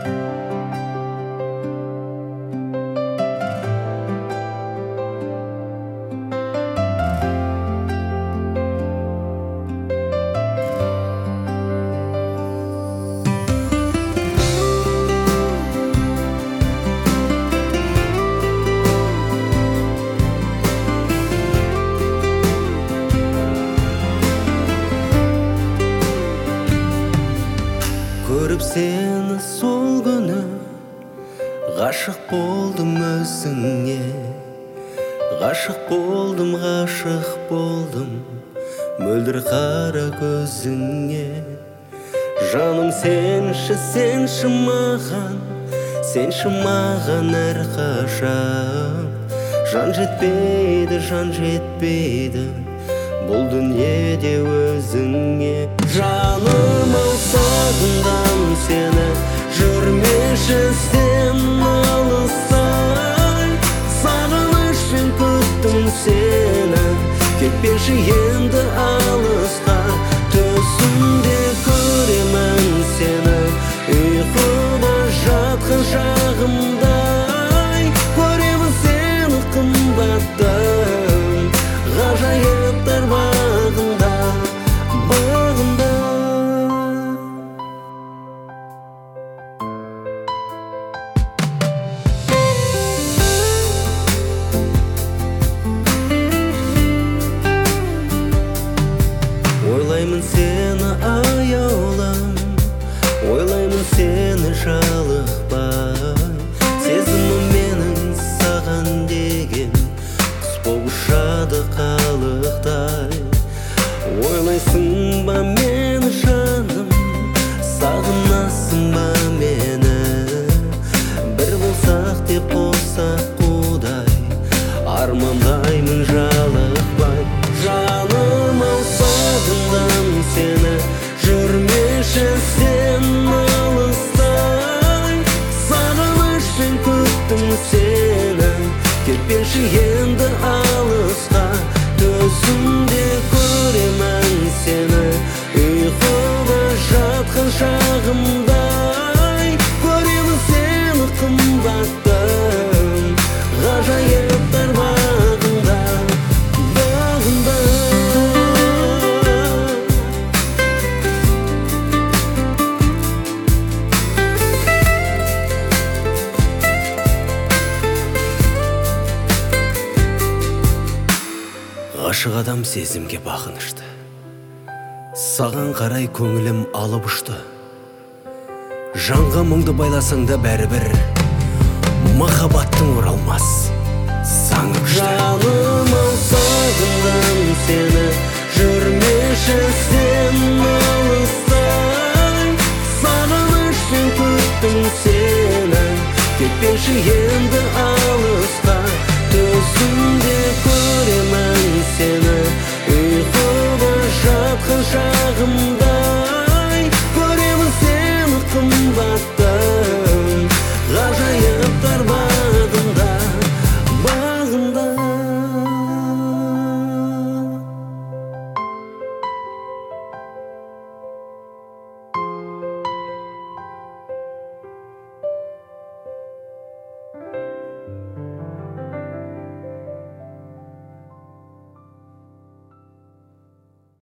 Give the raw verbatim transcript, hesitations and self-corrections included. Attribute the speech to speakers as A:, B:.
A: Көріп сені сол күні ғашық болдым өзіңе, ғашық болдым, ғашық болдым мөлдір қара көзіңе. Жаным сенші, сенші маған, сенші маған әрқашан. Жан жетпейді, жан жетпейді бұл дүниеде өзіңе. Жаным ау, сағындым сені, жүрмеші сен алыстай. Сағынышпен күттім сені, кетпеші енді алысқа. Түсімде көремін сені, ұйқыда жатқан шағымдай. Көремін сені қымбаттым, ғажайыптар бағында, бағында. Ойлаймын сені аяулым, ойлаймын сені жалықпай. Сезімім менің саған деген құс болып ұшады қалықтай. Ойлайсың ба мені жаным, сағынасың ба мені? Бір болсақ деп болсақ құдай, армандаймын жалықпай. Жаным ау, сағындым сені, жүрмеші сен алыстай. Сағынышпен күттім сені, кетпеші енді алысқа. Түсімде көремін сені, ұйқыда жатқан шағымдай. Көремін сені қымбаттым, ғажайыптар бағында, бағында. Ғашық адам сезімге бағынышты, саған қарай көңілім алып ұшты. Жанға мұңды байласаң да бәрібір махаббаттың оралмас заңы күшті. Жаным ау, сағындым сені, жүрмеші сен алыстай. Сағынышпен күттім сені, кетпеші енді алысқа. Түсімде